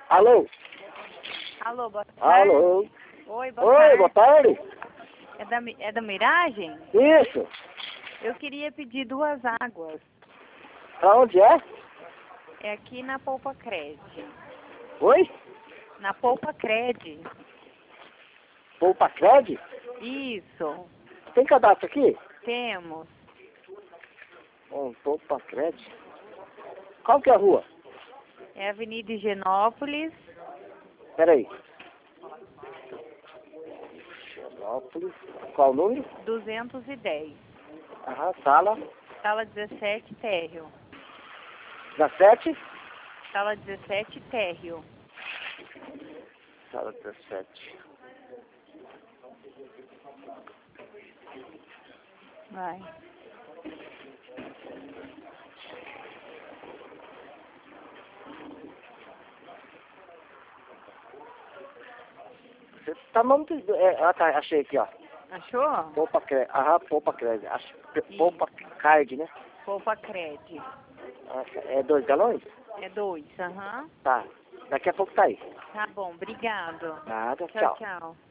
Alô? Alô, boa tarde. Alô? Oi, boa Oi, tarde. boa tarde. É da Miragem? Isso. Eu queria pedir 2 águas. Pra onde é? É aqui na Poupa Cred. Oi? Na Poupa Cred. Poupa Cred? Isso. Tem cadastro aqui? Temos. Poupa Cred. Qual que é a rua? É Avenida Higienópolis. Peraí. Xenópolis. Qual o número? 210. Aham, sala. Sala 17, térreo. 17? Sala 17, térreo. Sala 17. Vai. Você tá muito... tá, achei aqui, ó. Achou? Poupa Cred. Aham, Poupa Cred. Poupa Card, né? Poupa Cred. É 2 galões? É 2, aham. Tá. Daqui a pouco tá aí. Tá bom, obrigado. Nada, Tchau, tchau. tchau.